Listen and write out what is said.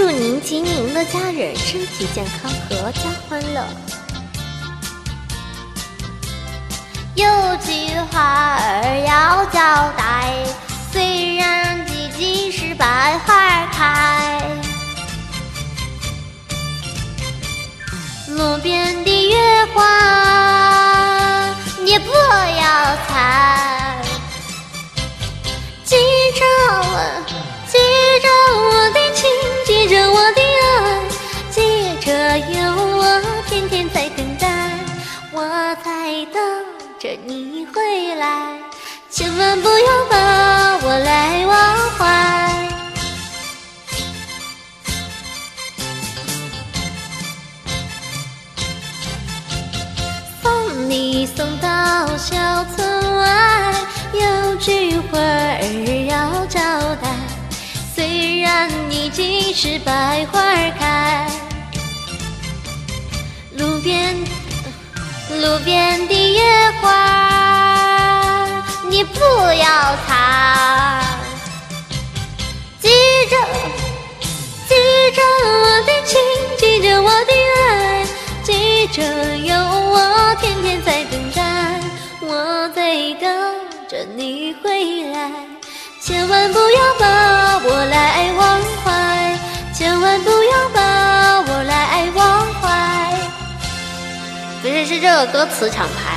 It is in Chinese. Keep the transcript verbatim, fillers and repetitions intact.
祝您及您的家人身体健康，阖家欢乐。有句话儿要交代，虽然季季是百花开，路边的月花你不要采，记着我，记着我的情，记着我的爱，记着有我天天在等待，我在等着你回来，千万不要把我来忘怀。送你送到小村外，有句话儿要交代，虽然你既是百花开，路边路边的月花你不要采，记着记着我的情，记着我的爱，记着有我天天在等待，我在等着你回来，千万不要把我来忘怀，千万不要把我来忘怀。不是，是这个歌词抢拍。